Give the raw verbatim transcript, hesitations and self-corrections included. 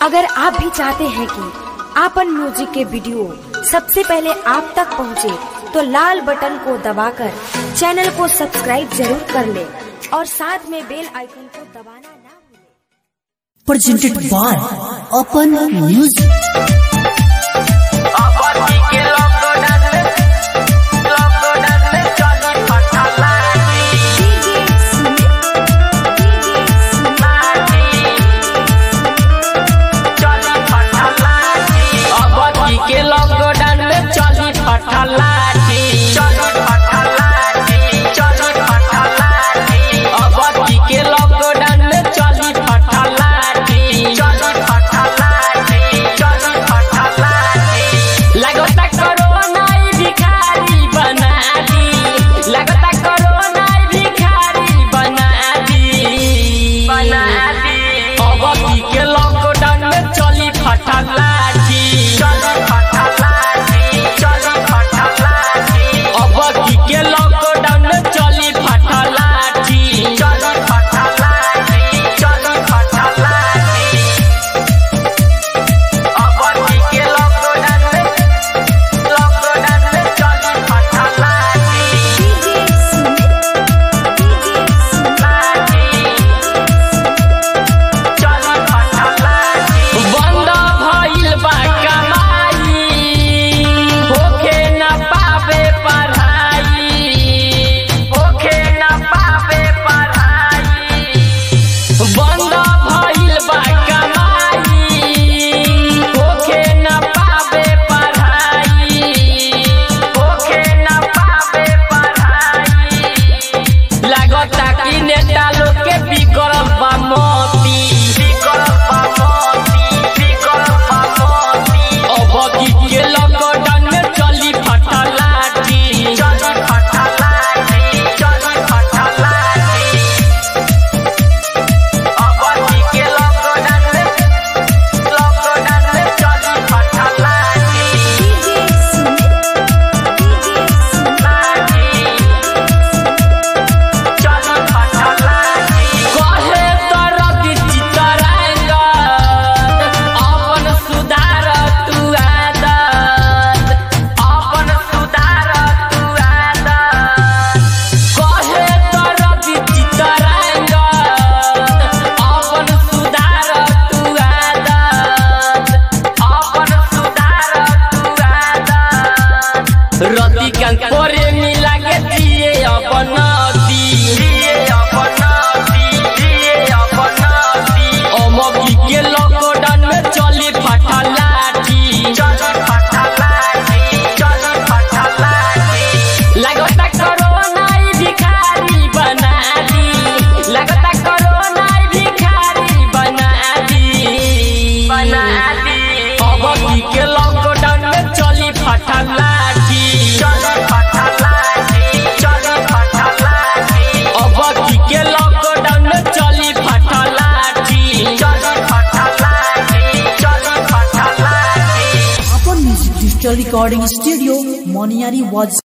अगर आप भी चाहते हैं कि आपन म्यूजिक के वीडियो सबसे पहले आप तक पहुंचे, तो लाल बटन को दबाकर चैनल को सब्सक्राइब जरूर कर ले और साथ में बेल आइकन को दबाना ना भूलें। Presented by Open Music। Recording Studio, Moniari was